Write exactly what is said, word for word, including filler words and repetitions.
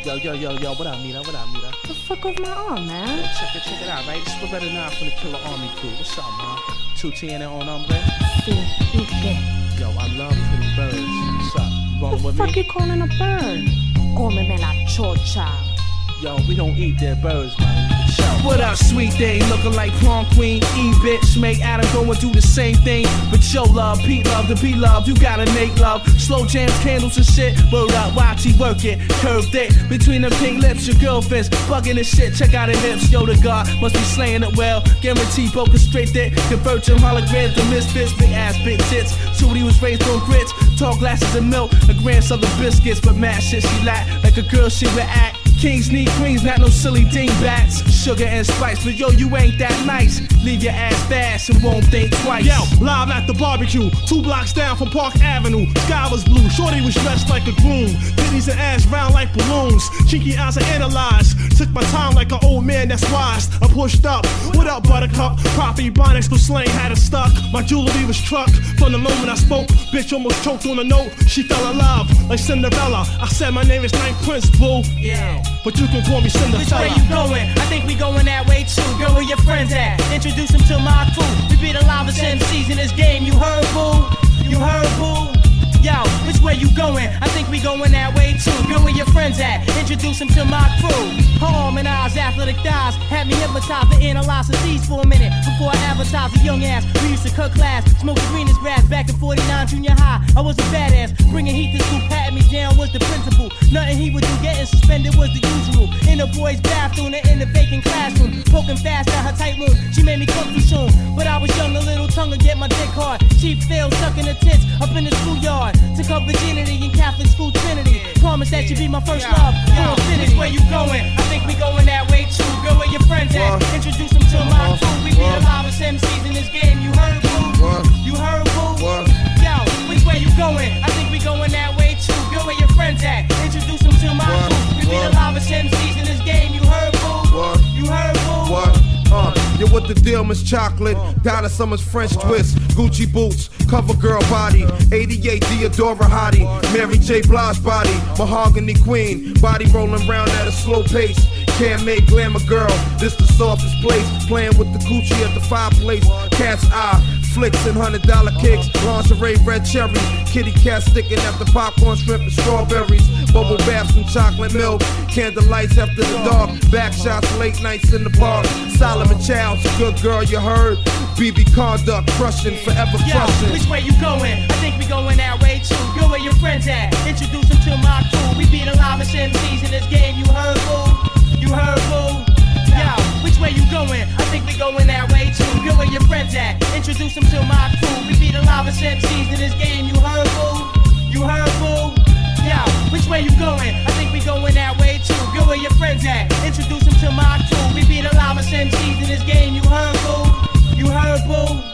Yo, yo, yo, yo, what up, Mira? What up, Mira? The fuck off my arm, man. Yo, check it, check it out, right? This is Loretta Nine from the Killer Army Crew. What's up, man? two T N on hombre? Sí, ¿y qué? Yo, I love pretty birds. What's up? You rolling with What the fuck me? you calling a bird? Cómeme la chocha. Yo, we don't eat dead birds, man. Show. What up, sweet thing? Looking like prom queen. E bitch, make Adam go and do the same thing. But yo love, Pete love, to be loved, you gotta make love. Slow jams, candles and shit. Word up, watch he work it. Curved it between them pink lips, your girlfriend's bugging and shit. Check out her hips, yo the god must be slaying it well. Guarantee broken straight there. Converging holograms to misfits, big ass, big tits. Shooty was raised on grits, tall glasses of milk, a grand southern biscuits. But mad shit she lack, like a girl she would act. Kings need queens, not no silly dingbats. Sugar and spice, but yo, you ain't that nice. Leave your ass fast and won't think twice. Yo, live at the barbecue, two blocks down from Park Avenue. Sky was blue, shorty was dressed like a groom. Titties and ass round like balloons. Cheeky eyes I analyzed. Took my time like an old man that's wise. I pushed up, what up, buttercup? Property Bonics was slang, had it stuck. My jewelry was struck. From the moment I spoke, bitch almost choked on a note. She fell in love like Cinderella. I said my name is Night Prince, boo. Yeah. But you can call me Cinderella. Which way you going? I think we going that way too. Girl, where your friends at? Introduce them to my crew. We be the livest M Cs in this game. You heard, boo? You heard, boo? Yo, which way you going? I think we going that way too. Girl, where your friends at? Introduce them to my crew. Her arm and eyes, athletic thighs, had me hypnotized to analyze the seas for a minute before I advertised a young ass. We used to cut class, smoke the greenest grass back in forty-nine junior high. I was a badass, bringing heat to school, patting me down was the principal. Nothing he would do, getting suspended was the usual. In the boys' bathroom and in the vacant classroom, poking fast at her tight room. She made me come too soon, but I was young, a little tongue to get my dick hard. Cheap failed, sucking the tits up in the schoolyard. Took up virginity in Catholic school Trinity. Promise that you be my first love for infinity. Where you going? I think we going that way too. Girl, where your friends at? Introduce them to my crew. We be the livest M Cs in this game. You heard, boo? You heard, boo? Yo, which way you going? I think we going that way too. Girl, where your friends at? Introduce them to my crew. We be the livest M Cs in this game. You heard, boo? You heard, boo? What? Uh, yo, what the deal, Miss Chocolate? Donna Summers French twist, Gucci boots, cover girl body, eighty-eight Theodora Hottie, Mary J. Blige body, mahogany queen, body rolling round at a slow pace. Can't make glamour girl, this the softest place. Playing with the Gucci at the fireplace. Cat's eye, flicks and hundred dollar kicks. Lingerie, red cherry, kitty cat sticking after popcorn, shrimp and strawberries. Bubble baths and chocolate milk, candle lights after the dark. Back shots, late nights in the park. Solomon Child's a good girl, you heard. B B Conduct, crushing, forever crushing. Yo, which way you going? I think we going that way too. Girl, where your friends at? Introduce them to my crew. We be the livest M Cs in this game. You heard, boo? You heard, boo? Yo, which way you going? I think we going that way too. Girl, where your friends at? Introduce them to my crew. We be the livest M Cs in this game. You heard, boo? You heard, boo? Yo, which way you going? I think we going that way too. Girl, where your friends at? Introduce them to my crew. We be the livest M Cs in this game. You heard, boo? You heard, boo?